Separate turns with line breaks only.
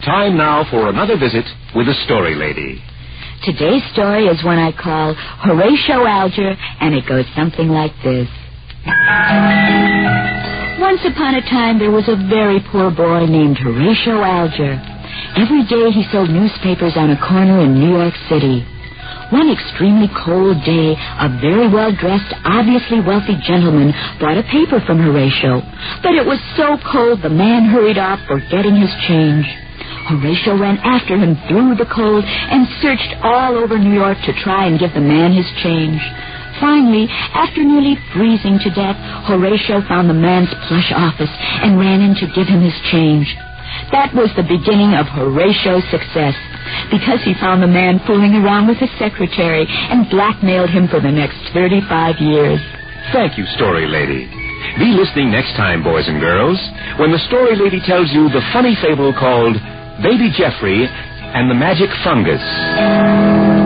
Time now for another visit with the Story Lady.
Today's story is one I call Horatio Alger, and it goes something like this. Once upon a time, there was a very poor boy named Horatio Alger. Every day he sold newspapers on a corner in New York City. One extremely cold day, a very well-dressed, obviously wealthy gentleman bought a paper from Horatio. But it was so cold, the man hurried off, forgetting his change. Horatio ran after him through the cold and searched all over New York to try and give the man his change. Finally, after nearly freezing to death, Horatio found the man's plush office and ran in to give him his change. That was the beginning of Horatio's success, because he found the man fooling around with his secretary and blackmailed him for the next 35 years.
Thank you, Story Lady. Be listening next time, boys and girls, when the Story Lady tells you the funny fable called Baby Jeffrey and the Magic Fungus.